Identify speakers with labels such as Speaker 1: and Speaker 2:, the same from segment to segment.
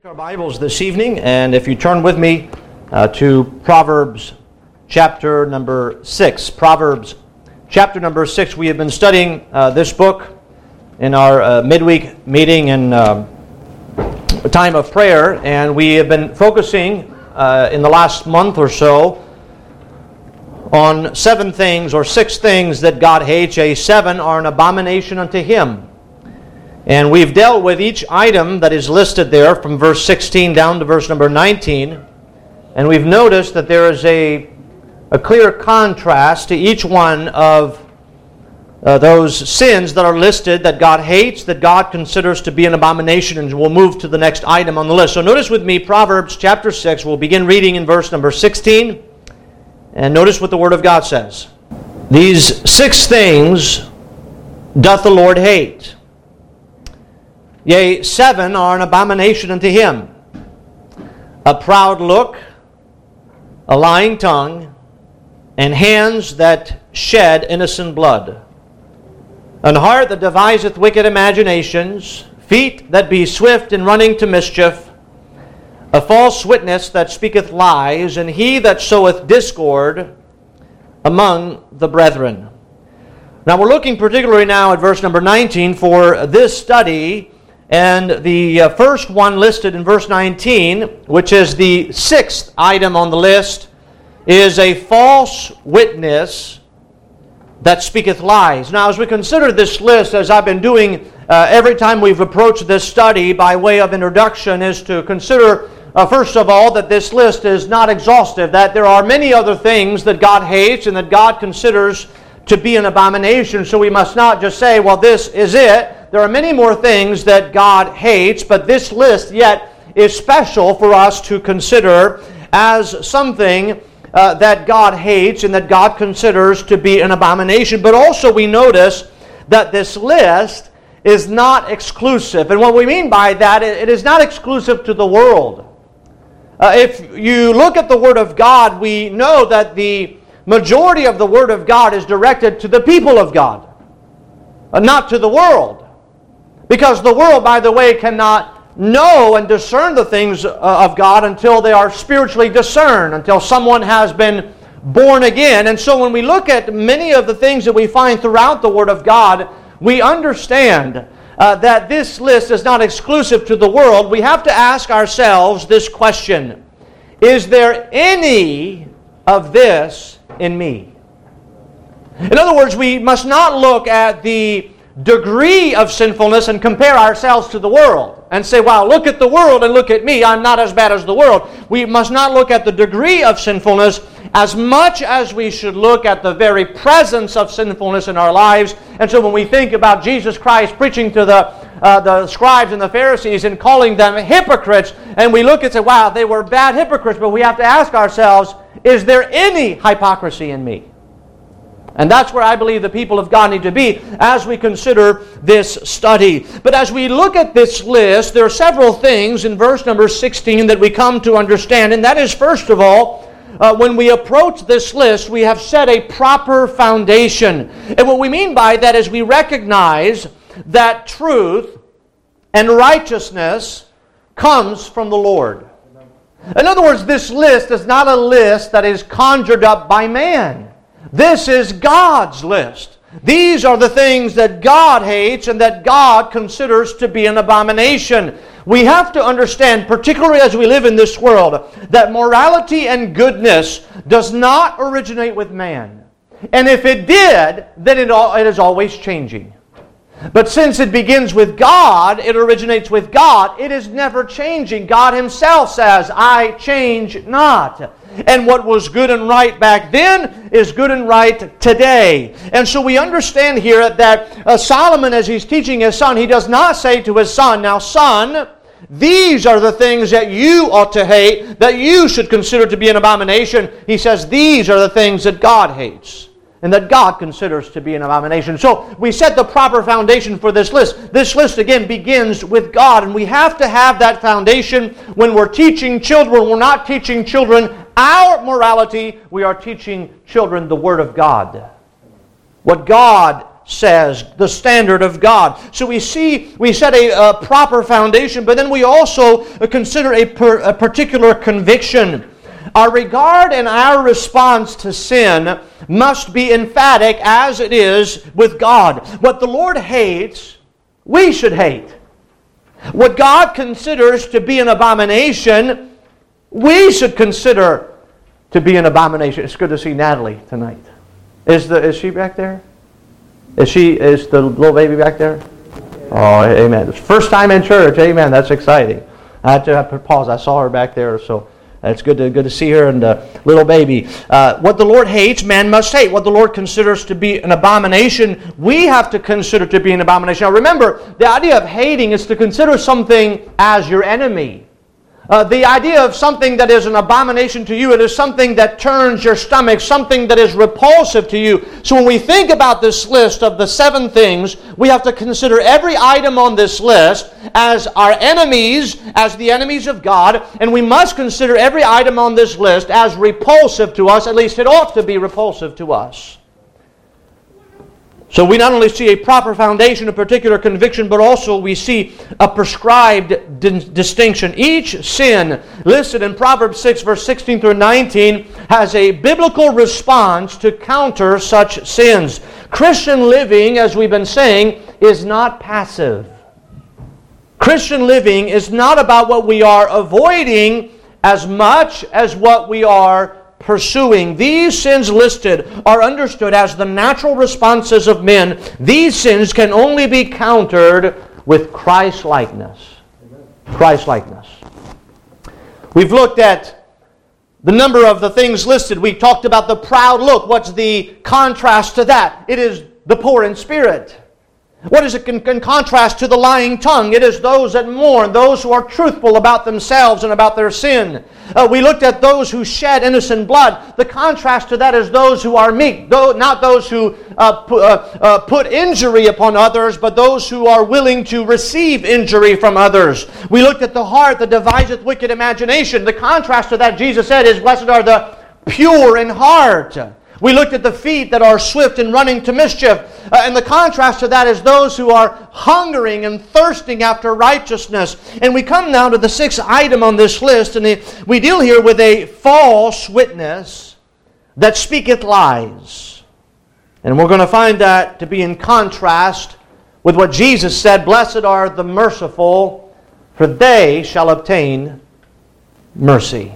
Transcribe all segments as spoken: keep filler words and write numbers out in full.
Speaker 1: Our Bibles this evening, and if you turn with me uh, to Proverbs chapter number six. Proverbs chapter number six. We have been studying uh, this book in our uh, midweek meeting and uh, time of prayer, and we have been focusing uh, in the last month or so on seven things or six things that God hates. A seven are an abomination unto Him. And we've dealt with each item that is listed there from verse sixteen down to verse number nineteen. And we've noticed that there is a, a clear contrast to each one of uh, those sins that are listed that God hates, that God considers to be an abomination. And we'll move to the next item on the list. So notice with me Proverbs chapter six. We'll begin reading in verse number sixteen. And notice what the Word of God says. These six things doth the Lord hate. Yea, seven are an abomination unto Him. A proud look, a lying tongue, and hands that shed innocent blood. An heart that deviseth wicked imaginations, feet that be swift in running to mischief, a false witness that speaketh lies, and he that soweth discord among the brethren. Now we're looking particularly now at verse number nineteen for this study. And the uh, first one listed in verse nineteen, which is the sixth item on the list, is a false witness that speaketh lies. Now, as we consider this list, as I've been doing uh, every time we've approached this study by way of introduction, is to consider, uh, first of all, that this list is not exhaustive, that there are many other things that God hates and that God considers to be an abomination. So we must not just say, well, this is it. There are many more things that God hates, but this list yet is special for us to consider as something uh, that God hates and that God considers to be an abomination. But also we notice that this list is not exclusive. And what we mean by that, it is not exclusive to the world. Uh, if you look at the Word of God, we know that the majority of the Word of God is directed to the people of God, uh, not to the world. Because the world, by the way, cannot know and discern the things of God until they are spiritually discerned, until someone has been born again. And so when we look at many of the things that we find throughout the Word of God, we understand uh, that this list is not exclusive to the world. We have to ask ourselves this question: is there any of this in me? In other words, we must not look at the degree of sinfulness and compare ourselves to the world and say, wow, look at the world and look at me, I'm not as bad as the world. We must not look at the degree of sinfulness as much as we should look at the very presence of sinfulness in our lives. And so when we think about Jesus Christ preaching to the uh, the scribes and the Pharisees and calling them hypocrites, and we look and say, wow, they were bad hypocrites, but we have to ask ourselves, is there any hypocrisy in me? And that's where I believe the people of God need to be as we consider this study. But as we look at this list, there are several things in verse number sixteen that we come to understand. And that is, first of all, uh, when we approach this list, we have set a proper foundation. And what we mean by that is we recognize that truth and righteousness comes from the Lord. In other words, this list is not a list that is conjured up by man. This is God's list. These are the things that God hates and that God considers to be an abomination. We have to understand, particularly as we live in this world, that morality and goodness does not originate with man. And if it did, then it, all, it is always changing. But since it begins with God, it originates with God, it is never changing. God Himself says, I change not. And what was good and right back then is good and right today. And so we understand here that uh, Solomon, as he's teaching his son, he does not say to his son, now son, these are the things that you ought to hate, that you should consider to be an abomination. He says these are the things that God hates and that God considers to be an abomination. So we set the proper foundation for this list. This list, again, begins with God. And we have to have that foundation when we're teaching children. We're not teaching children our morality. We are teaching children the Word of God. What God says, the standard of God. So we see, we set a, a proper foundation, but then we also consider a, per, a particular conviction. Our regard and our response to sin must be emphatic as it is with God. What the Lord hates, we should hate. What God considers to be an abomination, we should consider to be an abomination. It's good to see Natalie tonight. Is the is she back there? Is she is the little baby back there? Oh, amen. First time in church, amen. That's exciting. I had to, have to pause. I saw her back there, so it's good to good to see her and the little baby. Uh, what the Lord hates, man must hate. What the Lord considers to be an abomination, we have to consider to be an abomination. Now remember, the idea of hating is to consider something as your enemy. Uh, the idea of something that is an abomination to you, it is something that turns your stomach, something that is repulsive to you. So when we think about this list of the seven things, we have to consider every item on this list as our enemies, as the enemies of God, and we must consider every item on this list as repulsive to us. At least it ought to be repulsive to us. So we not only see a proper foundation, a particular conviction, but also we see a prescribed di- distinction. Each sin listed in Proverbs six, verse sixteen through nineteen, has a biblical response to counter such sins. Christian living, as we've been saying, is not passive. Christian living is not about what we are avoiding as much as what we are pursuing. These sins listed are understood as the natural responses of men. These sins can only be countered with Christ-likeness. Christ-likeness. We've looked at the number of the things listed. We talked about the proud look. What's the contrast to that? It is the poor in spirit. What is it in, in contrast to the lying tongue? It is those that mourn, those who are truthful about themselves and about their sin. Uh, we looked at those who shed innocent blood. The contrast to that is those who are meek, though, not those who uh, pu- uh, uh, put injury upon others, but those who are willing to receive injury from others. We looked at the heart that deviseth wicked imagination. The contrast to that, Jesus said, is blessed are the pure in heart. We looked at the feet that are swift in running to mischief. Uh, and the contrast to that is those who are hungering and thirsting after righteousness. And we come now to the sixth item on this list. And we deal here with a false witness that speaketh lies. And we're going to find that to be in contrast with what Jesus said, blessed are the merciful, for they shall obtain mercy.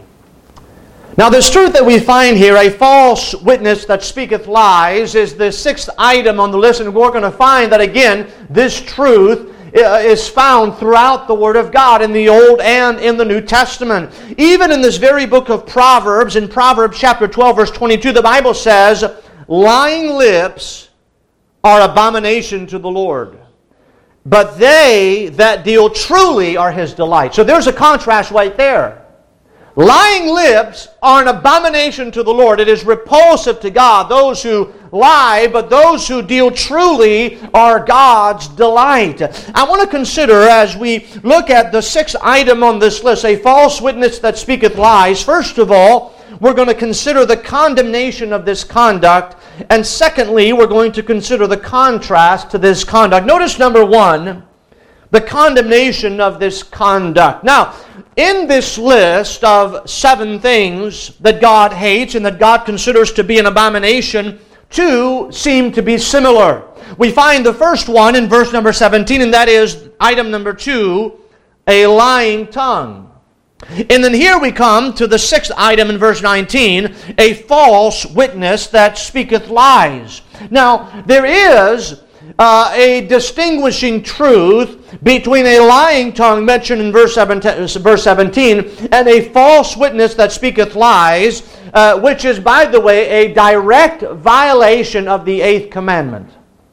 Speaker 1: Now this truth that we find here, a false witness that speaketh lies, is the sixth item on the list. And we're going to find that again, this truth is found throughout the Word of God in the Old and in the New Testament. Even in this very book of Proverbs, in Proverbs chapter twelve, verse twenty-two, the Bible says, lying lips are abomination to the Lord, but they that deal truly are His delight. So there's a contrast right there. Lying lips are an abomination to the Lord. It is repulsive to God, those who lie, but those who deal truly are God's delight. I want to consider, as we look at the sixth item on this list, a false witness that speaketh lies. First of all, we're going to consider the condemnation of this conduct. And secondly, we're going to consider the contrast to this conduct. Notice number one, the condemnation of this conduct. Now, in this list of seven things that God hates and that God considers to be an abomination, two seem to be similar. We find the first one in verse number seventeen, and that is item number two, a lying tongue. And then here we come to the sixth item in verse nineteen, a false witness that speaketh lies. Now, there is Uh, a distinguishing truth between a lying tongue mentioned in verse seventeen and a false witness that speaketh lies, uh, which is, by the way, a direct violation of the eighth commandment.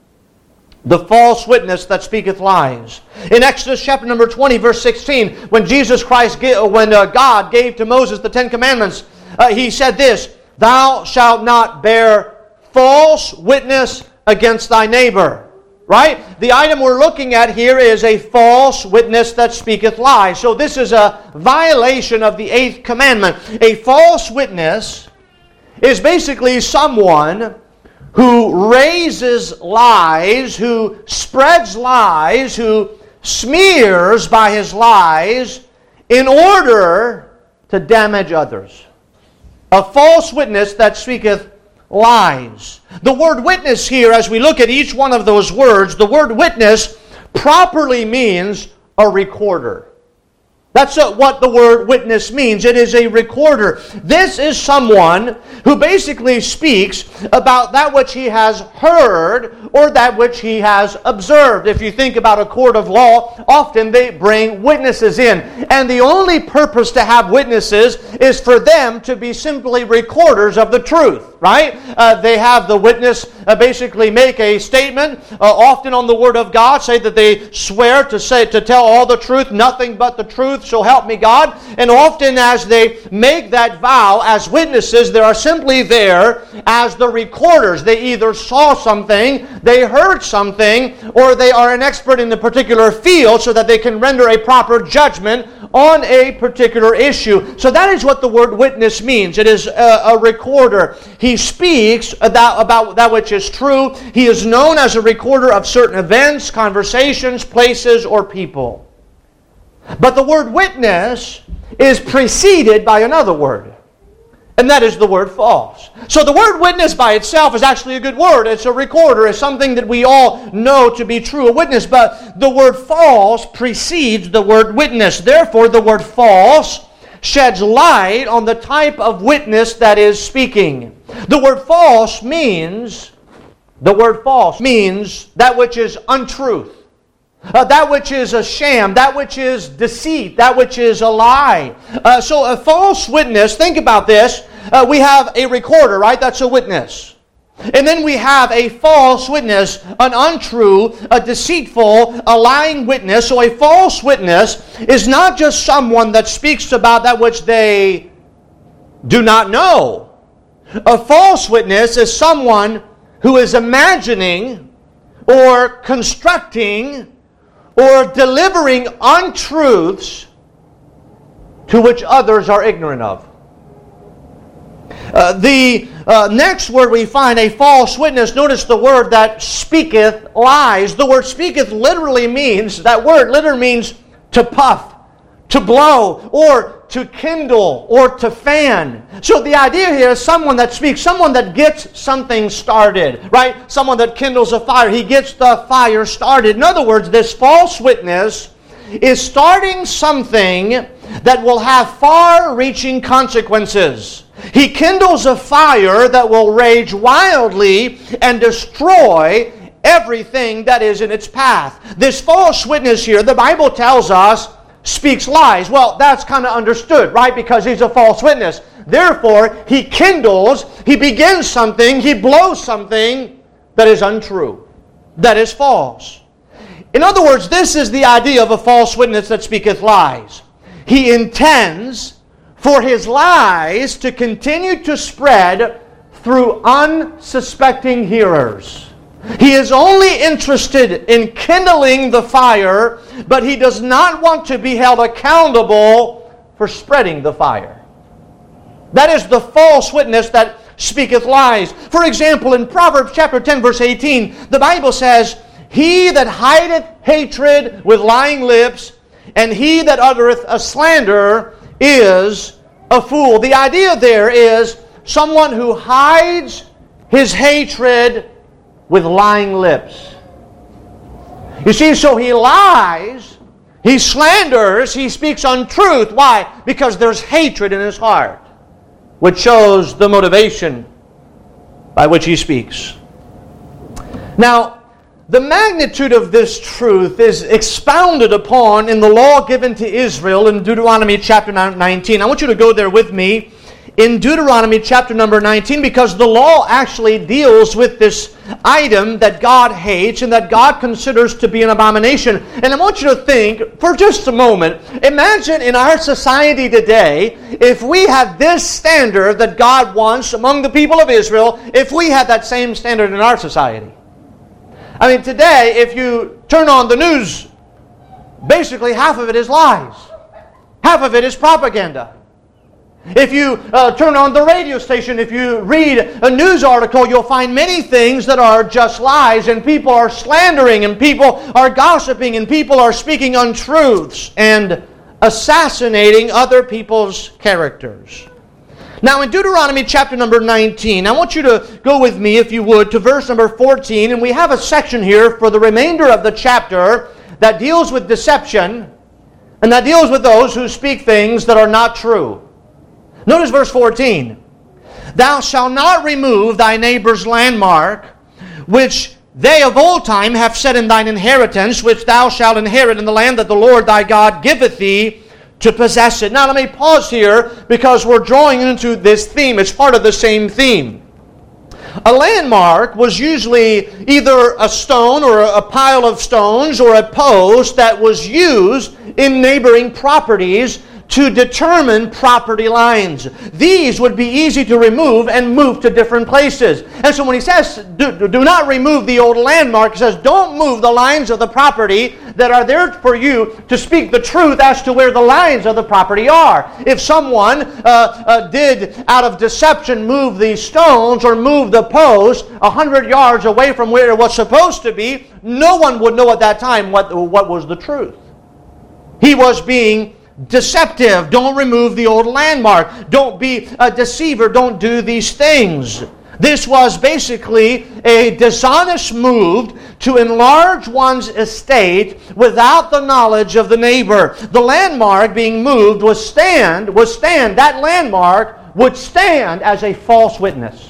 Speaker 1: The false witness that speaketh lies. In Exodus chapter number twenty, verse sixteen, when Jesus Christ, when uh, God gave to Moses the Ten Commandments, uh, He said this, "Thou shalt not bear false witness against thy neighbor." Right? The item we're looking at here is a false witness that speaketh lies. So this is a violation of the eighth commandment. A false witness is basically someone who raises lies, who spreads lies, who smears by his lies in order to damage others. A false witness that speaketh lies. The word witness here, as we look at each one of those words, the word witness properly means a recorder. That's what the word witness means. It is a recorder. This is someone who basically speaks about that which he has heard or that which he has observed. If you think about a court of law, often they bring witnesses in. And the only purpose to have witnesses is for them to be simply recorders of the truth, right? Uh, they have the witness uh, basically make a statement, uh, often on the Word of God, say that they swear to say to tell all the truth, nothing but the truth, so help me God. And often as they make that vow as witnesses, they are simply there as the recorders. They either saw something, they heard something, or they are an expert in the particular field so that they can render a proper judgment on a particular issue. So that is what the word witness means. It is a, a recorder. He speaks about, about that which is true. He is known as a recorder of certain events, conversations, places, or people. But the word witness is preceded by another word, and that is the word false. So the word witness by itself is actually a good word. It's a recorder. It's something that we all know to be true, a witness. But the word false precedes the word witness. Therefore, the word false sheds light on the type of witness that is speaking. The word false means, the word false means that which is untruth. Uh, that which is a sham, that which is deceit, that which is a lie. Uh, so a false witness, think about this. Uh, we have a recorder, right? That's a witness. And then we have a false witness, an untrue, a deceitful, a lying witness. So a false witness is not just someone that speaks about that which they do not know. A false witness is someone who is imagining or constructing or delivering untruths to which others are ignorant of. Uh, the uh, next word we find, a false witness, notice the word that speaketh lies. The word speaketh literally means, that word literally means to puff, to blow, or to kindle, or to fan. So the idea here is someone that speaks, someone that gets something started, right? Someone that kindles a fire. He gets the fire started. In other words, this false witness is starting something that will have far-reaching consequences. He kindles a fire that will rage wildly and destroy everything that is in its path. This false witness here, the Bible tells us, speaks lies. Well, that's kind of understood, right? Because he's a false witness. Therefore, he kindles, he begins something, he blows something that is untrue, that is false. In other words, this is the idea of a false witness that speaketh lies. He intends for his lies to continue to spread through unsuspecting hearers. He is only interested in kindling the fire, but he does not want to be held accountable for spreading the fire. That is the false witness that speaketh lies. For example, in Proverbs chapter ten, verse eighteen, the Bible says, "He that hideth hatred with lying lips, and he that uttereth a slander is a fool." The idea there is someone who hides his hatred with lying lips. You see, so he lies, he slanders, he speaks untruth. Why? Because there's hatred in his heart, which shows the motivation by which he speaks. Now, the magnitude of this truth is expounded upon in the law given to Israel in Deuteronomy chapter nineteen. I want you to go there with me in Deuteronomy chapter number nineteen, because the law actually deals with this item that God hates and that God considers to be an abomination. And I want you to think for just a moment, imagine in our society today, if we had this standard that God wants among the people of Israel, if we had that same standard in our society. I mean, today, if you turn on the news, basically half of it is lies. Half of it is propaganda. If you uh, turn on the radio station, if you read a news article, you'll find many things that are just lies, and people are slandering, and people are gossiping, and people are speaking untruths and assassinating other people's characters. Now in Deuteronomy chapter number nineteen, I want you to go with me, if you would, to verse number fourteen, and we have a section here for the remainder of the chapter that deals with deception, and that deals with those who speak things that are not true. Notice verse fourteen. Thou shalt not remove thy neighbor's landmark, which they of old time have set in thine inheritance, which thou shalt inherit in the land that the Lord thy God giveth thee to possess it. Now let me pause here because we're drawing into this theme. It's part of the same theme. A landmark was usually either a stone or a pile of stones or a post that was used in neighboring properties to determine property lines. These would be easy to remove and move to different places. And so when he says, do, do not remove the old landmark, he says, don't move the lines of the property that are there for you to speak the truth as to where the lines of the property are. If someone uh, uh, did, out of deception, move these stones or move the post a hundred yards away from where it was supposed to be, no one would know at that time what, what was the truth. He was being deceptive. Don't remove the old landmark. Don't be a deceiver. Don't do these things. This was basically a dishonest move to enlarge one's estate without the knowledge of the neighbor. The landmark being moved was stand, was stand, that landmark would stand as a false witness.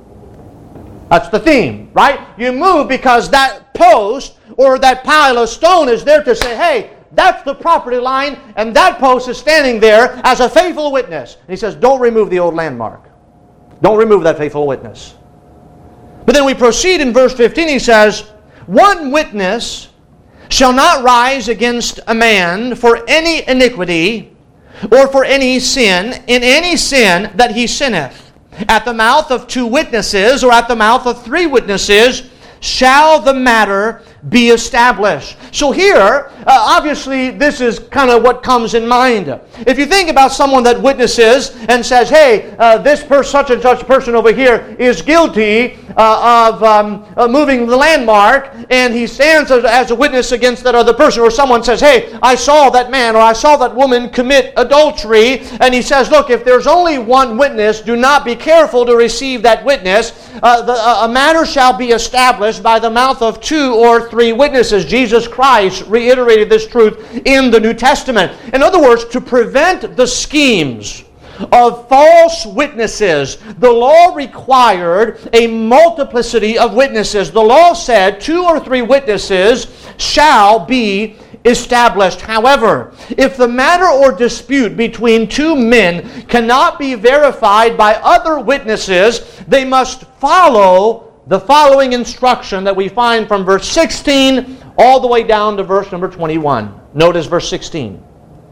Speaker 1: That's the theme, right? You move because that post or that pile of stone is there to say, hey, that's the property line, and that post is standing there as a faithful witness. And he says, don't remove the old landmark. Don't remove that faithful witness. But then we proceed in verse fifteen. He says, one witness shall not rise against a man for any iniquity or for any sin, in any sin that he sinneth. At the mouth of two witnesses or at the mouth of three witnesses shall the matter be established. So here, uh, obviously, this is kind of what comes in mind. If you think about someone that witnesses and says, hey, uh, this person, such and such person over here is guilty uh, of um, uh, moving the landmark, and he stands as, as a witness against that other person, or someone says, hey, I saw that man or I saw that woman commit adultery, and he says, look, if there's only one witness, do not be careful to receive that witness. Uh, the, uh, a matter shall be established by the mouth of two or three witnesses. Jesus Christ reiterated this truth in the New Testament. In other words, to prevent the schemes of false witnesses, the law required a multiplicity of witnesses. The law said two or three witnesses shall be established. However, if the matter or dispute between two men cannot be verified by other witnesses, they must follow the following instruction that we find from verse sixteen all the way down to verse number twenty-one. Notice verse sixteen.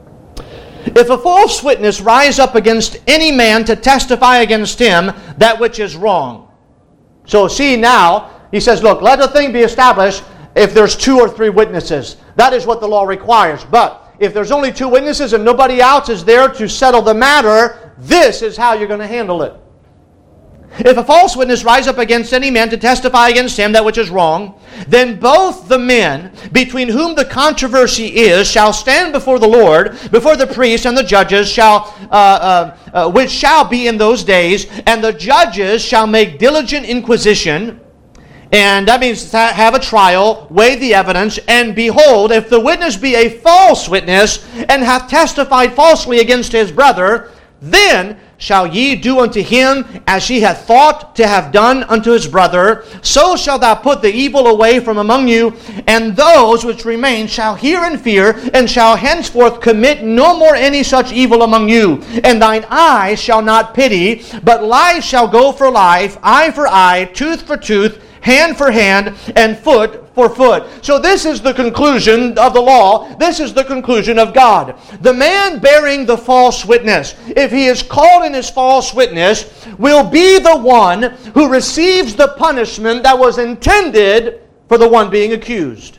Speaker 1: If a false witness rise up against any man to testify against him that which is wrong. So see now, he says, look, let the thing be established if there's two or three witnesses. That is what the law requires. But if there's only two witnesses and nobody else is there to settle the matter, this is how you're going to handle it. If a false witness rise up against any man to testify against him that which is wrong, then both the men between whom the controversy is shall stand before the Lord, before the priests and the judges, shall uh, uh, uh, which shall be in those days, and the judges shall make diligent inquisition. And that means to have a trial, weigh the evidence, and behold, if the witness be a false witness, and hath testified falsely against his brother, then shall ye do unto him as ye hath thought to have done unto his brother. So shalt thou put the evil away from among you, and those which remain shall hear and fear, and shall henceforth commit no more any such evil among you. And thine eye shall not pity, but life shall go for life, eye for eye, tooth for tooth, hand for hand, and foot for foot. So this is the conclusion of the law. This is the conclusion of God. The man bearing the false witness, if he is called in his false witness, will be the one who receives the punishment that was intended for the one being accused.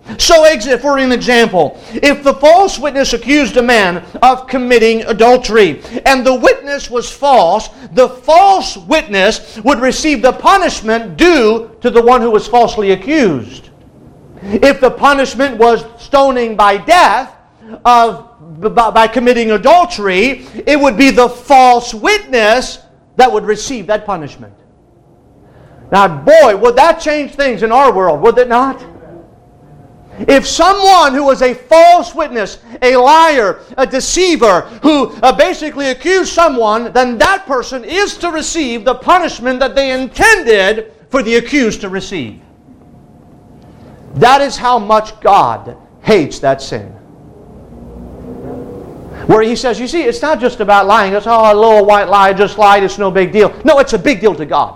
Speaker 1: So, for an example, if the false witness accused a man of committing adultery, and the witness was false, the false witness would receive the punishment due to the one who was falsely accused. If the punishment was stoning by death of by committing adultery, it would be the false witness that would receive that punishment. Now, boy, would that change things in our world, would it not? If someone who was a false witness, a liar, a deceiver, who uh, basically accused someone, then that person is to receive the punishment that they intended for the accused to receive. That is how much God hates that sin. Where He says, you see, it's not just about lying. It's, oh, a little white lie, just lied, it's no big deal. No, it's a big deal to God.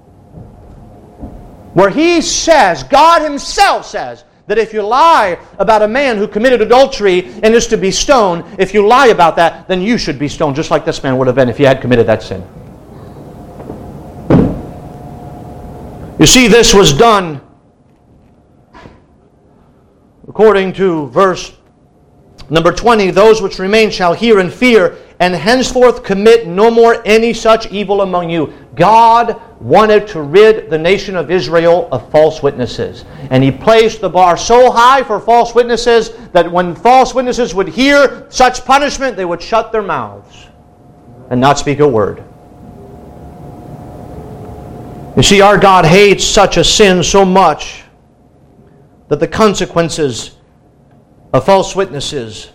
Speaker 1: Where He says, God Himself says, that if you lie about a man who committed adultery and is to be stoned, if you lie about that, then you should be stoned, just like this man would have been if he had committed that sin. You see, this was done according to verse number twenty, those which remain shall hear and fear, and henceforth commit no more any such evil among you. God wanted to rid the nation of Israel of false witnesses. And He placed the bar so high for false witnesses that when false witnesses would hear such punishment, they would shut their mouths and not speak a word. You see, our God hates such a sin so much that the consequences of false witnesses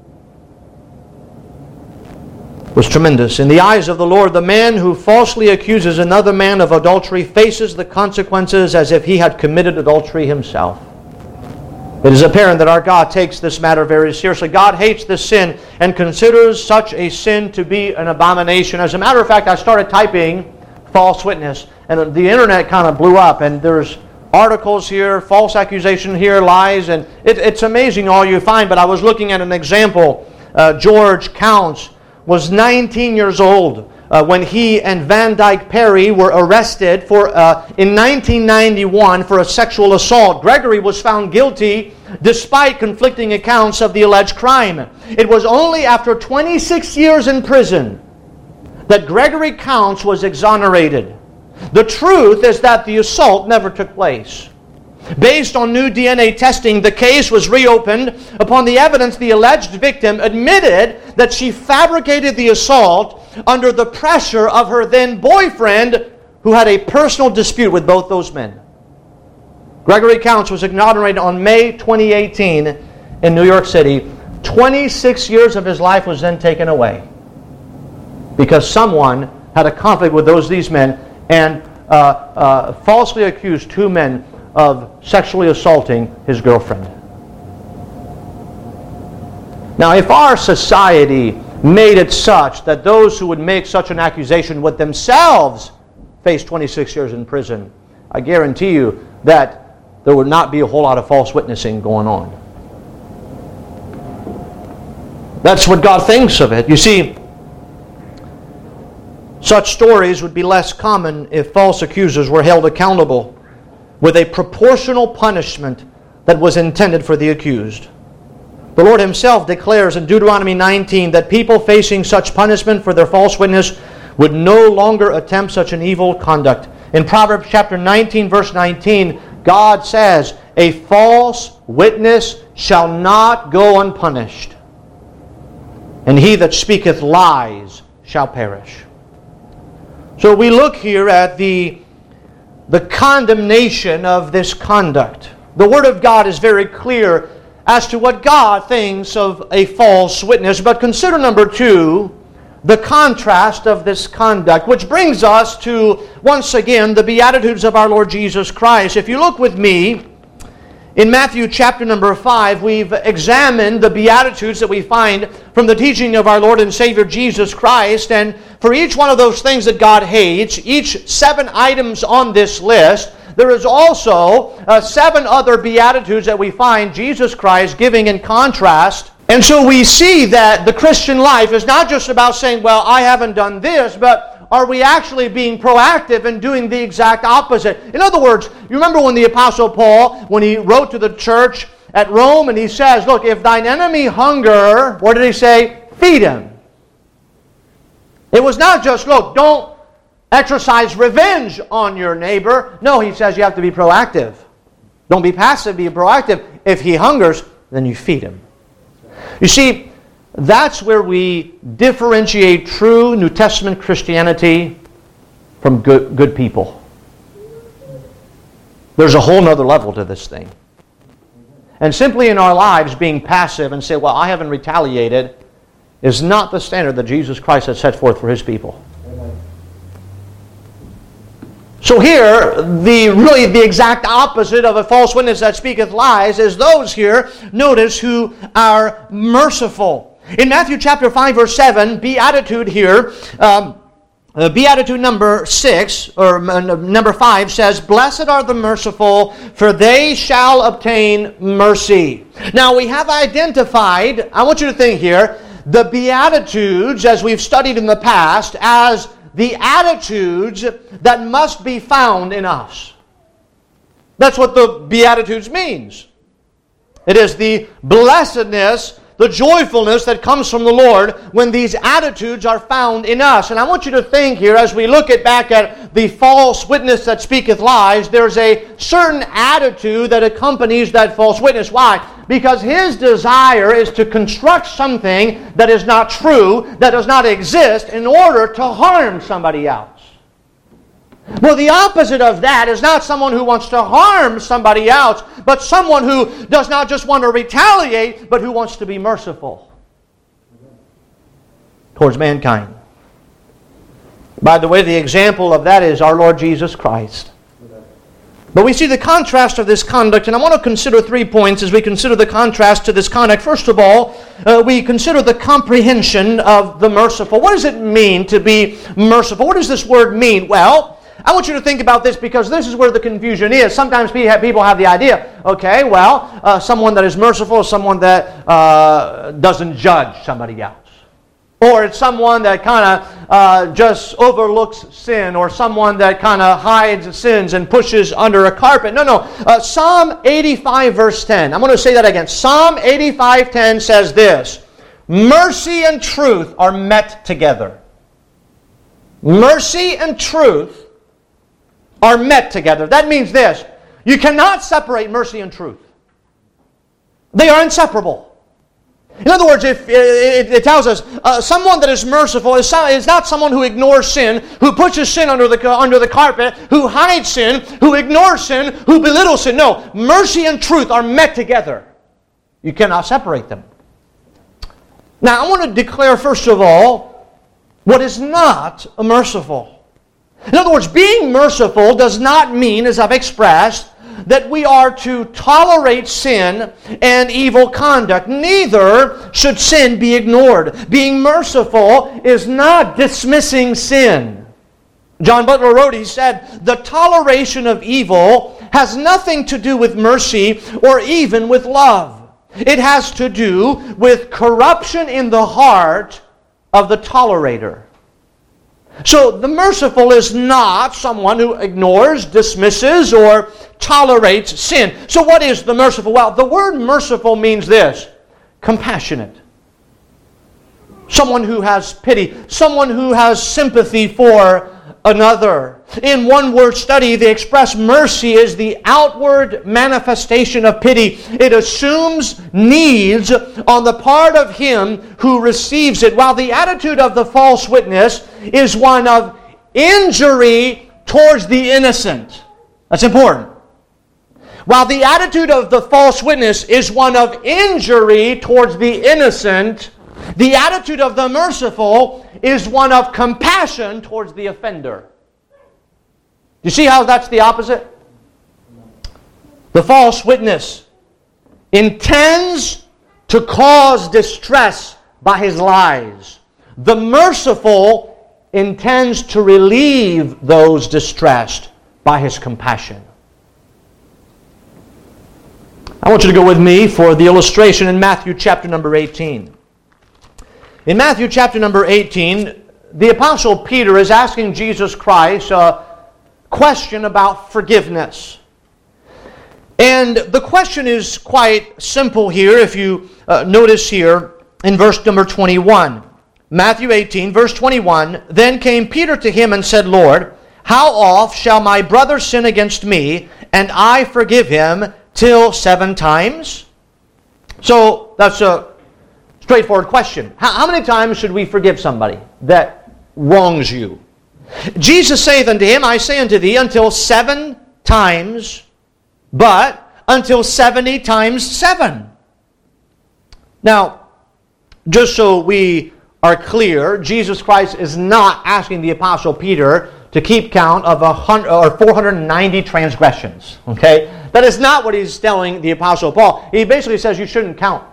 Speaker 1: was tremendous. In the eyes of the Lord, the man who falsely accuses another man of adultery faces the consequences as if he had committed adultery himself. It is apparent that our God takes this matter very seriously. God hates this sin and considers such a sin to be an abomination. As a matter of fact, I started typing false witness, and the internet kind of blew up, and there's articles here, false accusation here, lies, and it, it's amazing all you find. But I was looking at an example. Uh, George Counts was nineteen years old uh, when he and Van Dyke Perry were arrested for uh, in nineteen ninety-one for a sexual assault. Gregory was found guilty despite conflicting accounts of the alleged crime. It was only after twenty-six years in prison that Gregory Counts was exonerated. The truth is that the assault never took place. Based on new D N A testing, the case was reopened upon the evidence the alleged victim admitted that she fabricated the assault under the pressure of her then boyfriend, who had a personal dispute with both those men. Gregory Counts was exonerated on May twenty eighteen in New York City. twenty-six years of his life was then taken away because someone had a conflict with those these men and uh, uh, falsely accused two men of sexually assaulting his girlfriend. Now, if our society made it such that those who would make such an accusation would themselves face twenty-six years in prison, I guarantee you that there would not be a whole lot of false witnessing going on. That's what God thinks of it. You see, such stories would be less common if false accusers were held accountable with a proportional punishment that was intended for the accused. The Lord Himself declares in Deuteronomy nineteen that people facing such punishment for their false witness would no longer attempt such an evil conduct. In Proverbs chapter nineteen, verse nineteen, God says, "A false witness shall not go unpunished, and he that speaketh lies shall perish." So we look here at the the condemnation of this conduct. The Word of God is very clear as to what God thinks of a false witness. But consider, number two, the contrast of this conduct, which brings us to, once again, the Beatitudes of our Lord Jesus Christ. If you look with me, in Matthew chapter number five, we've examined the Beatitudes that we find from the teaching of our Lord and Savior Jesus Christ. And for each one of those things that God hates, each seven items on this list, there is also uh, seven other Beatitudes that we find Jesus Christ giving in contrast. And so we see that the Christian life is not just about saying, well, I haven't done this, but are we actually being proactive and doing the exact opposite? In other words, you remember when the Apostle Paul, when he wrote to the church at Rome, and he says, look, if thine enemy hunger, what did he say? Feed him. It was not just, look, don't exercise revenge on your neighbor. No, he says you have to be proactive. Don't be passive, be proactive. If he hungers, then you feed him. You see, that's where we differentiate true New Testament Christianity from good, good people. There's a whole other level to this thing. And simply in our lives being passive and say, well, I haven't retaliated, is not the standard that Jesus Christ has set forth for His people. So here, the really the exact opposite of a false witness that speaketh lies is those here, notice, who are merciful. In Matthew chapter five, verse seven, beatitude here, um, uh, beatitude number six, or number five says, blessed are the merciful, for they shall obtain mercy. Now we have identified, I want you to think here, the Beatitudes, as we've studied in the past, as the attitudes that must be found in us. That's what the Beatitudes means. It is the blessedness, the joyfulness that comes from the Lord when these attitudes are found in us. And I want you to think here, as we look at back at the false witness that speaketh lies, there's a certain attitude that accompanies that false witness. Why? Because his desire is to construct something that is not true, that does not exist, in order to harm somebody else. Well, the opposite of that is not someone who wants to harm somebody else, but someone who does not just want to retaliate, but who wants to be merciful towards mankind. By the way, the example of that is our Lord Jesus Christ. But we see the contrast of this conduct, and I want to consider three points as we consider the contrast to this conduct. First of all, uh, we consider the comprehension of the merciful. What does it mean to be merciful? What does this word mean? Well, I want you to think about this because this is where the confusion is. Sometimes people have the idea, okay, well, uh, someone that is merciful is someone that uh, doesn't judge somebody else. Or it's someone that kind of uh, just overlooks sin, or someone that kind of hides sins and pushes under a carpet. No, no. Uh, Psalm eighty-five, verse ten. I'm going to say that again. Psalm eighty-five, ten says this: mercy and truth are met together. Mercy and truth are met together. That means this: you cannot separate mercy and truth. They are inseparable. In other words, if it tells us uh, someone that is merciful is, is not someone who ignores sin, who pushes sin under the under the carpet, who hides sin, who ignores sin, who belittles sin. No, mercy and truth are met together. You cannot separate them. Now, I want to declare first of all what is not a merciful. In other words, being merciful does not mean, as I've expressed, that we are to tolerate sin and evil conduct. Neither should sin be ignored. Being merciful is not dismissing sin. John Butler wrote, he said, the toleration of evil has nothing to do with mercy or even with love. It has to do with corruption in the heart of the tolerator. So the merciful is not someone who ignores, dismisses, or tolerates sin. So what is the merciful? Well, the word merciful means this: compassionate. Someone who has pity. Someone who has sympathy for another. In one word study, they express mercy is the outward manifestation of pity. It assumes needs on the part of him who receives it, while the attitude of the false witness is one of injury towards the innocent. That's important. While the attitude of the false witness is one of injury towards the innocent, the attitude of the merciful is one of compassion towards the offender. You see how that's the opposite? The false witness intends to cause distress by his lies. The merciful intends to relieve those distressed by his compassion. I want you to go with me for the illustration in Matthew chapter number eighteen. In Matthew chapter number eighteen, the Apostle Peter is asking Jesus Christ a question about forgiveness. And the question is quite simple here, if you uh, notice here in verse number twenty-one. Matthew eighteen, verse twenty-one, Then came Peter to him and said, Lord, how oft shall my brother sin against me, and I forgive him, till seven times? So that's a straightforward question. How, how many times should we forgive somebody that wrongs you? Jesus saith unto him, I say unto thee, until seven times, but until seventy times seven. Now, just so we are clear, Jesus Christ is not asking the Apostle Peter to keep count of a hundred or four hundred ninety transgressions. Okay, that is not what he's telling the Apostle Paul. He basically says you shouldn't count.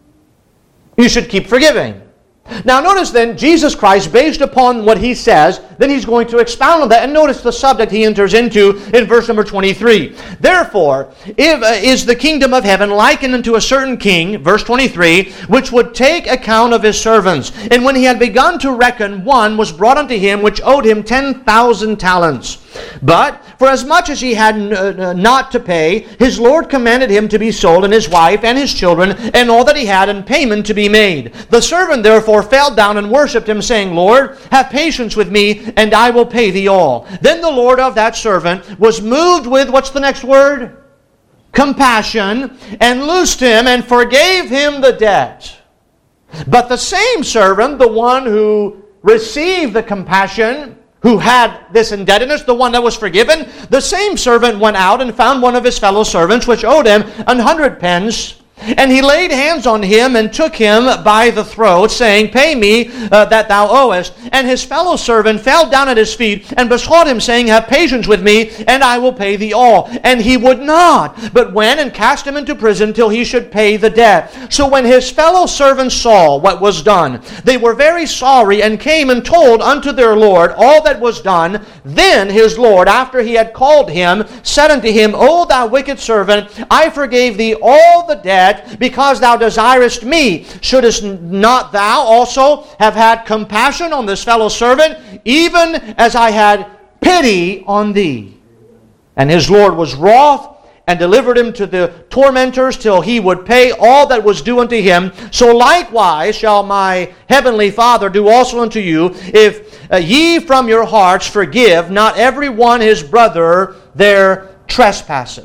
Speaker 1: You should keep forgiving. Now notice then, Jesus Christ, based upon what he says, then he's going to expound on that. And notice the subject he enters into in verse number twenty-three. Therefore, if, uh, is the kingdom of heaven likened unto a certain king, verse twenty-three, which would take account of his servants. And when he had begun to reckon, one was brought unto him which owed him ten thousand talents. But for as much as he had uh, not to pay, his Lord commanded him to be sold, and his wife, and his children, and all that he had, and payment to be made. The servant therefore fell down and worshipped him, saying, Lord, have patience with me, and I will pay thee all. Then the Lord of that servant was moved with, what's the next word? Compassion, and loosed him, and forgave him the debt. But the same servant, the one who received the compassion, who had this indebtedness, the one that was forgiven, the same servant went out and found one of his fellow servants, which owed him an hundred pence. And he laid hands on him and took him by the throat, saying, Pay me uh, that thou owest. And his fellow servant fell down at his feet and besought him, saying, Have patience with me, and I will pay thee all. And he would not, but went and cast him into prison till he should pay the debt. So when his fellow servants saw what was done, they were very sorry, and came and told unto their Lord all that was done. Then his Lord, after he had called him, said unto him, O thou wicked servant, I forgave thee all the debt, because thou desirest me. Shouldest not thou also have had compassion on this fellow servant, even as I had pity on thee? And his Lord was wroth, and delivered him to the tormentors till he would pay all that was due unto him. So likewise shall my heavenly Father do also unto you, if uh, ye from your hearts forgive not every one his brother their trespasses.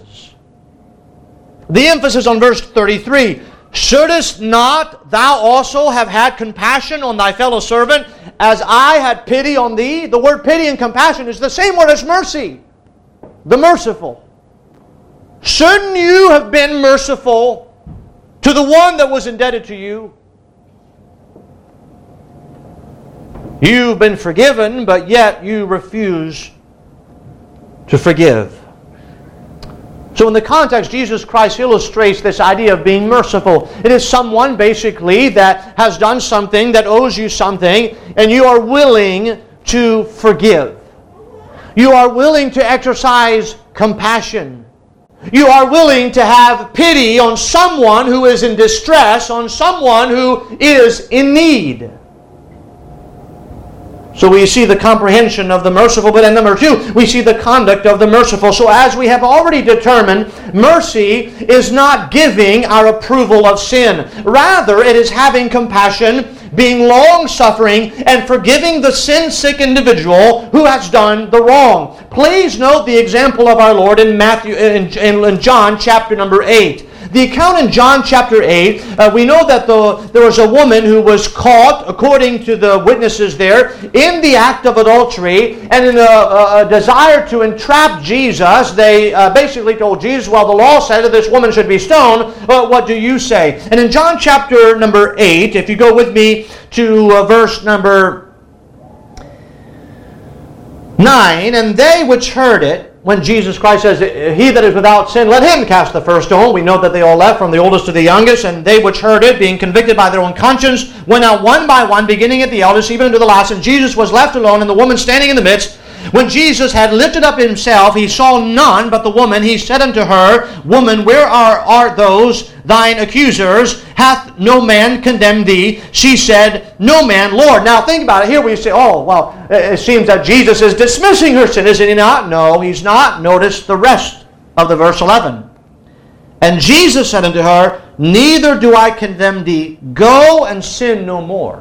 Speaker 1: The emphasis on verse thirty-three, Shouldest not thou also have had compassion on thy fellow servant, as I had pity on thee? The word pity and compassion is the same word as mercy. The merciful. Shouldn't you have been merciful to the one that was indebted to you? You've been forgiven, but yet you refuse to forgive. So in the context, Jesus Christ illustrates this idea of being merciful. It is someone, basically, that has done something, that owes you something, and you are willing to forgive. You are willing to exercise compassion. You are willing to have pity on someone who is in distress, on someone who is in need. So we see the comprehension of the merciful, but then number two, we see the conduct of the merciful. So as we have already determined, mercy is not giving our approval of sin. Rather, it is having compassion, being long-suffering, and forgiving the sin-sick individual who has done the wrong. Please note the example of our Lord in Matthew, in, in John chapter number eight. The account in John chapter eight, uh, we know that the, there was a woman who was caught, according to the witnesses there, in the act of adultery, and in a, a, a desire to entrap Jesus, they uh, basically told Jesus, well, the law said that this woman should be stoned, but what do you say? And in John chapter number eight, if you go with me to uh, verse number nine, and they which heard it, when Jesus Christ says, He that is without sin, let him cast the first stone. We know that they all left, from the oldest to the youngest, and they which heard it, being convicted by their own conscience, went out one by one, beginning at the eldest, even unto the last. And Jesus was left alone, and the woman standing in the midst. When Jesus had lifted up himself, he saw none but the woman. He said unto her, Woman, where are, are those thine accusers? Hath no man condemned thee? She said, No man, Lord. Now think about it. Here we say, oh, well, it seems that Jesus is dismissing her sin, isn't he not? No, he's not. Notice the rest of the verse eleven. And Jesus said unto her, Neither do I condemn thee. Go and sin no more.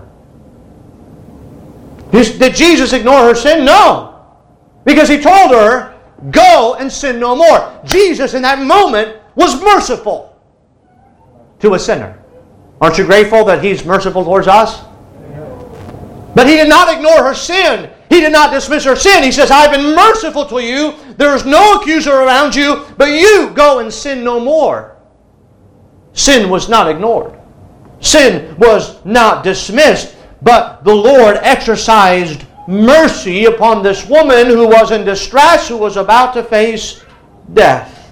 Speaker 1: Did Jesus ignore her sin? No. Because He told her, Go and sin no more. Jesus in that moment was merciful to a sinner. Aren't you grateful that He's merciful towards us? But He did not ignore her sin. He did not dismiss her sin. He says, I've been merciful to you. There is no accuser around you, but you go and sin no more. Sin was not ignored. Sin was not dismissed. But the Lord exercised mercy upon this woman who was in distress, who was about to face death.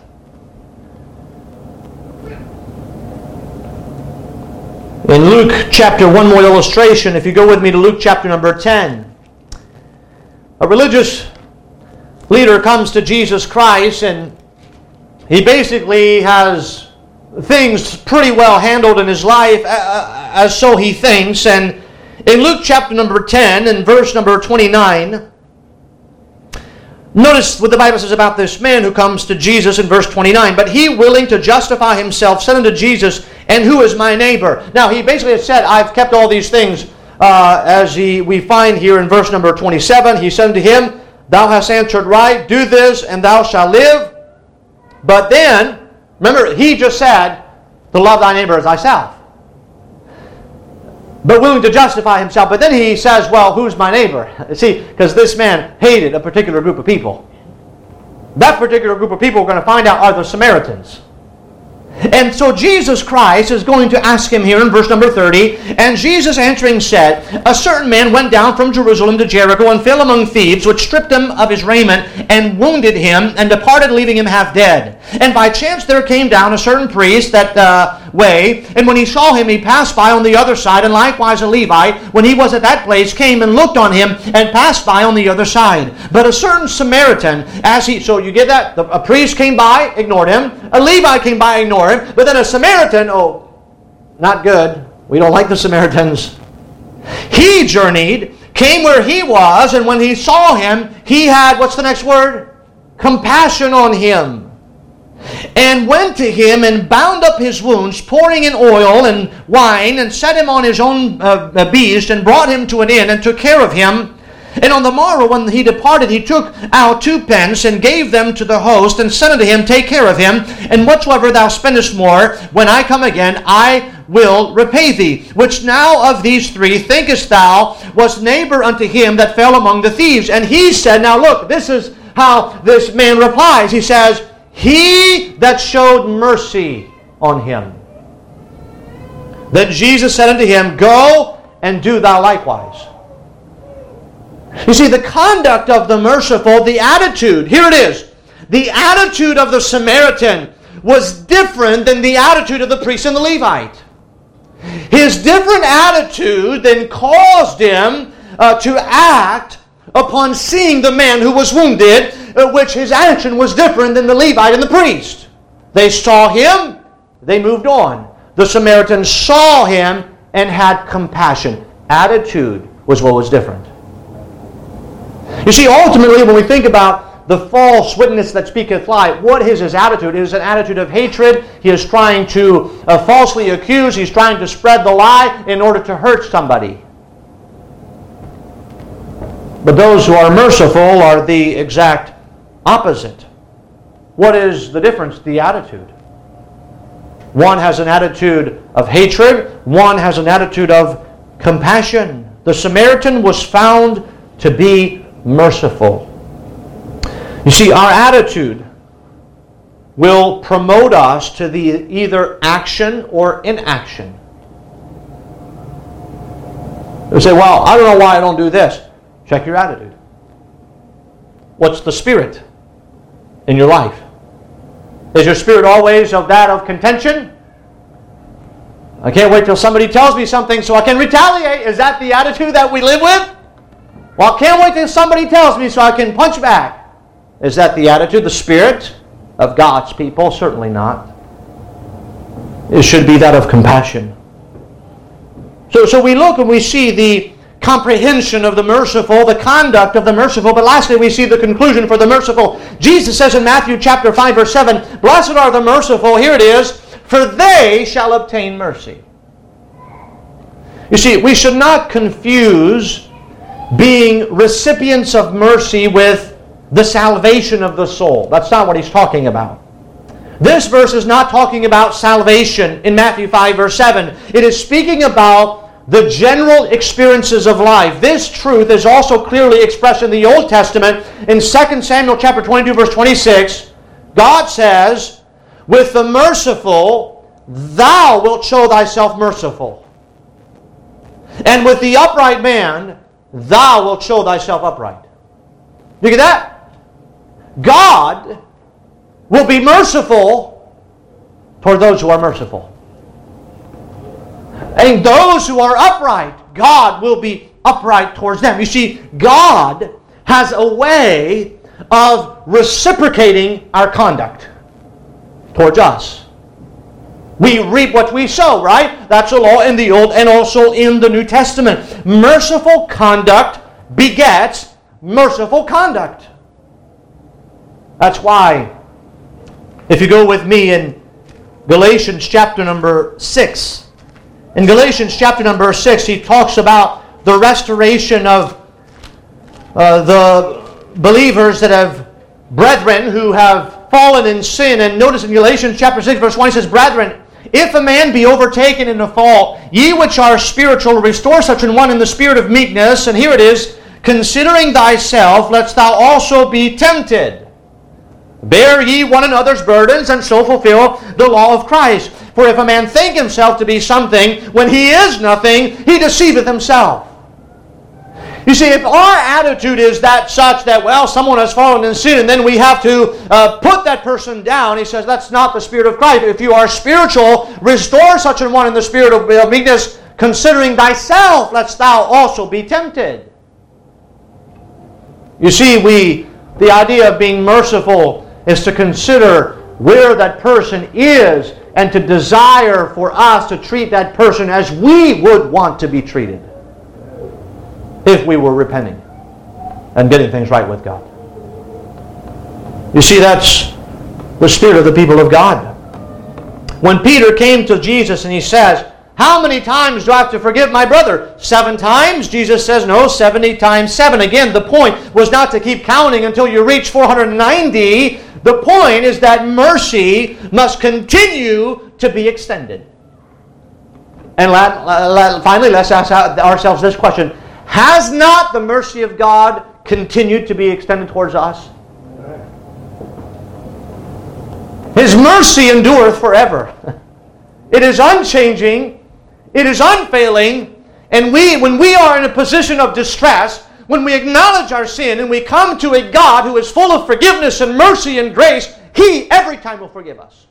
Speaker 1: In Luke chapter, one more illustration. If you go with me to Luke chapter number ten. A religious leader comes to Jesus Christ, and he basically has things pretty well handled in his life, as so he thinks. And in Luke chapter number ten and verse number twenty-nine, notice what the Bible says about this man who comes to Jesus in verse twenty-nine. But he, willing to justify himself, said unto Jesus, And who is my neighbor? Now he basically has said, I've kept all these things. Uh, as he, we find here in verse number twenty-seven, he said unto him, Thou hast answered right, do this, and thou shalt live. But then, remember, he just said, to love thy neighbor as thyself. But willing to justify himself. But then he says, well, who's my neighbor? See, because this man hated a particular group of people. That particular group of people we're going to find out are the Samaritans. And so Jesus Christ is going to ask him here in verse number thirty, And Jesus answering said, A certain man went down from Jerusalem to Jericho, and fell among thieves, which stripped him of his raiment, and wounded him, and departed, leaving him half dead. And by chance there came down a certain priest that uh, way, and when he saw him, he passed by on the other side, and likewise a Levite, when he was at that place, came and looked on him, and passed by on the other side. But a certain Samaritan, as he, so you get that? The, a priest came by, ignored him. A Levite came by, ignored him. But then a Samaritan, oh, not good. We don't like the Samaritans. He journeyed, came where he was, and when he saw him, he had, what's the next word? Compassion on him. And went to him and bound up his wounds, pouring in oil and wine, and set him on his own uh, beast, and brought him to an inn, and took care of him. And on the morrow when he departed, he took out two pence, and gave them to the host, and said unto him, Take care of him, and whatsoever thou spendest more, when I come again, I will repay thee. Which now of these three thinkest thou was neighbor unto him that fell among the thieves? And he said, now look, this is how this man replies. He says, He that showed mercy on him. Then Jesus said unto him, Go and do thou likewise. You see, the conduct of the merciful, the attitude, here it is. The attitude of the Samaritan was different than the attitude of the priest and the Levite. His different attitude then caused him uh, to act upon seeing the man who was wounded, uh, which his action was different than the Levite and the priest. They saw him, they moved on. The Samaritan saw him and had compassion. Attitude was what was different. You see, ultimately, when we think about the false witness that speaketh lie, what is his attitude? It is an attitude of hatred. He is trying to uh, falsely accuse. He's trying to spread the lie in order to hurt somebody. But those who are merciful are the exact opposite. What is the difference? The attitude. One has an attitude of hatred. One has an attitude of compassion. The Samaritan was found to be merciful. You see, our attitude will promote us to the either action or inaction. You say, well, I don't know why I don't do this. Check your attitude. What's the spirit in your life? Is your spirit always of that of contention? I can't wait till somebody tells me something so I can retaliate. Is that the attitude that we live with? Well, I can't wait till somebody tells me so I can punch back. Is that the attitude, the spirit of God's people? Certainly not. It should be that of compassion. So, so we look and we see the comprehension of the merciful, the conduct of the merciful. But lastly, we see the conclusion for the merciful. Jesus says in Matthew chapter five, verse seven, "Blessed are the merciful," here it is, "for they shall obtain mercy." You see, we should not confuse being recipients of mercy with the salvation of the soul. That's not what he's talking about. This verse is not talking about salvation in Matthew five, verse seven. It is speaking about the general experiences of life. This truth is also clearly expressed in the Old Testament. In Second Samuel chapter twenty-two, verse twenty-six, God says, "With the merciful thou wilt show thyself merciful, and with the upright man thou wilt show thyself upright." You get that? God will be merciful toward those who are merciful. And those who are upright, God will be upright towards them. You see, God has a way of reciprocating our conduct towards us. We reap what we sow, right? That's a law in the Old and also in the New Testament. Merciful conduct begets merciful conduct. That's why, if you go with me in Galatians chapter number six, in Galatians chapter number six, he talks about the restoration of uh, the believers that have, brethren who have fallen in sin. And notice in Galatians chapter six, verse one, he says, "Brethren, if a man be overtaken in a fault, ye which are spiritual, restore such an one in the spirit of meekness." And here it is, "Considering thyself, lest thou also be tempted. Bear ye one another's burdens, and so fulfill the law of Christ. For if a man think himself to be something, when he is nothing, he deceiveth himself." You see, if our attitude is that such that, well, someone has fallen in sin, and then we have to uh, put that person down, he says that's not the spirit of Christ. If you are spiritual, restore such an one in the spirit of meekness, considering thyself, lest thou also be tempted. You see, we the idea of being merciful is to consider where that person is and to desire for us to treat that person as we would want to be treated if we were repenting and getting things right with God. You see, that's the spirit of the people of God. When Peter came to Jesus and he says, "How many times do I have to forgive my brother? Seven times?" Jesus says, "No, seventy times seven." Again, the point was not to keep counting until you reach four hundred ninety. The point is that mercy must continue to be extended. And let, let, finally, let's ask ourselves this question. Has not the mercy of God continued to be extended towards us? His mercy endureth forever. It is unchanging. It is unfailing. And we, when we are in a position of distress, when we acknowledge our sin and we come to a God who is full of forgiveness and mercy and grace, He every time will forgive us.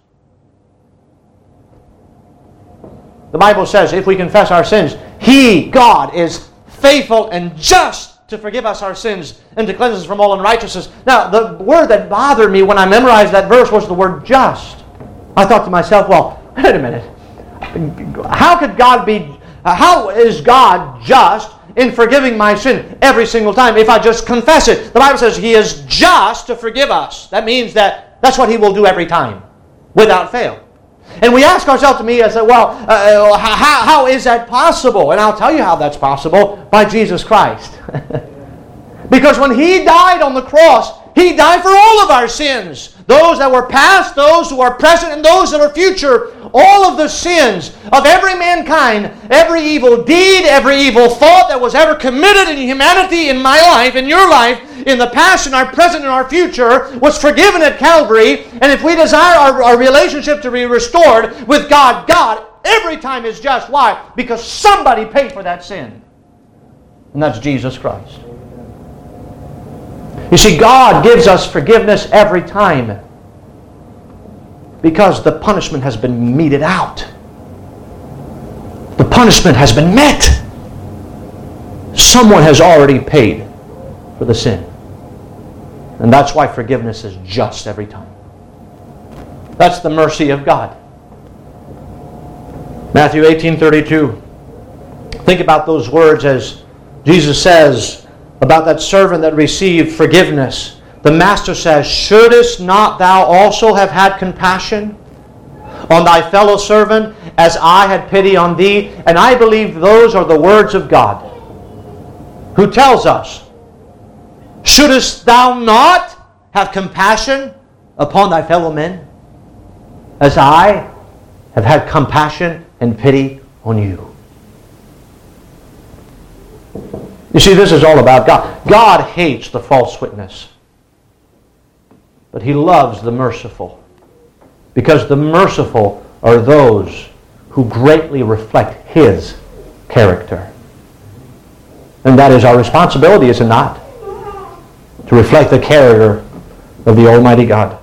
Speaker 1: The Bible says if we confess our sins, He, God, is faithful and just to forgive us our sins and to cleanse us from all unrighteousness. Now, the word that bothered me when I memorized that verse was the word just. I thought to myself, well, wait a minute. How could God be, how is God just in forgiving my sin every single time if I just confess it? The Bible says He is just to forgive us. That means that that's what He will do every time, without fail. And we ask ourselves to me, I say, well, uh, how, how is that possible? And I'll tell you how that's possible, by Jesus Christ. Because when He died on the cross, He died for all of our sins. Those that were past, those who are present, and those that are future. All of the sins of every mankind, every evil deed, every evil thought that was ever committed in humanity, in my life, in your life, in the past, in our present, and our future, was forgiven at Calvary. And if we desire our, our relationship to be restored with God, God every time is just. Why? Because somebody paid for that sin. And that's Jesus Christ. You see, God gives us forgiveness every time because the punishment has been meted out. The punishment has been met. Someone has already paid for the sin. And that's why forgiveness is just every time. That's the mercy of God. Matthew eighteen thirty-two. Think about those words as Jesus says about that servant that received forgiveness, the master says, "Shouldest not thou also have had compassion on thy fellow servant, as I had pity on thee?" And I believe those are the words of God, who tells us, "Shouldest thou not have compassion upon thy fellow men, as I have had compassion and pity on you?" You see, this is all about God. God hates the false witness, but He loves the merciful, because the merciful are those who greatly reflect His character. And that is our responsibility, is it not? To reflect the character of the Almighty God.